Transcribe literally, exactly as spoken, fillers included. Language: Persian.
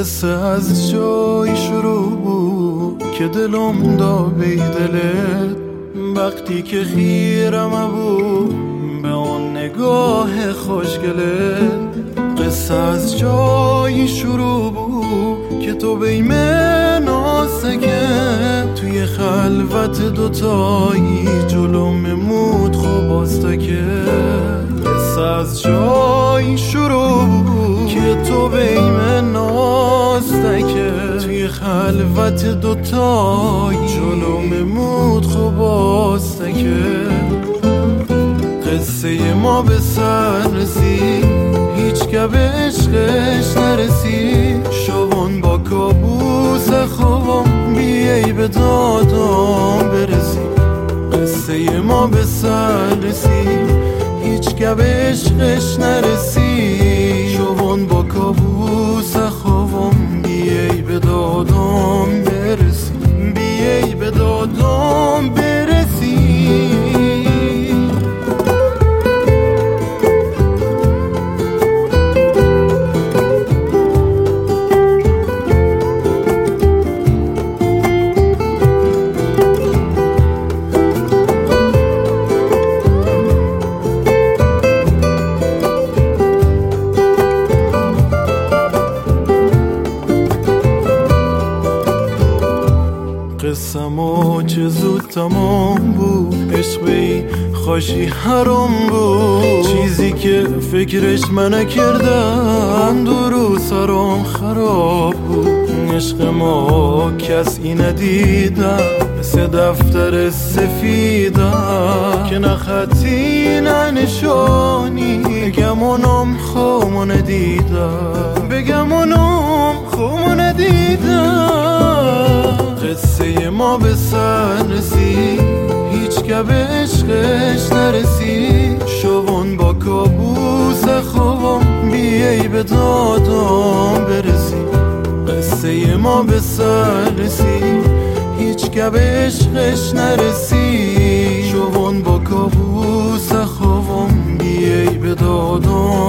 قصه از جایی شروع که دلم دا به دلت، وقتی که خیرم ابو به آن نگاه خوشگلت. قصه از جایی شروع بود که تو بیمه ناسکه توی خلوت دوتایی جلوم مود خوب آستکه. قصه از جایی شروع بود که تو بیمه ناسکه توی خلوت دوتایی جلوم مود خوب آستکه. قصه ما به سر رسید، هیچ که به عشقش نرسید. شبان با کابوس خوابم بیایی به دادم برسی. قصه ما به سر رسید، هیچ که به عشقش نرسید. شبان با کابوس خوابم بیایی به دادم برسی. بیایی به دادم برسی. قصه‌مو چه زود تمام بود، عشقی خوشی حرام بود. چیزی که فکرش من کردم درو سرام خراب بود. عشق ما کسی ندیدم، مثل دفتر سفیدم که نه خطی نه نشانی. بگم اونم خومو ندیدم، بگم اونم خومو ندیدم. قصه ما به سر رسید، هیچ که به عشقش نرسید. شبان با کابوس خوابم بیایی به دادم برسی. قصه ما به سر رسید، هیچ که به عشقش نرسید. شبان با کابوس خوابم بیایی به دادم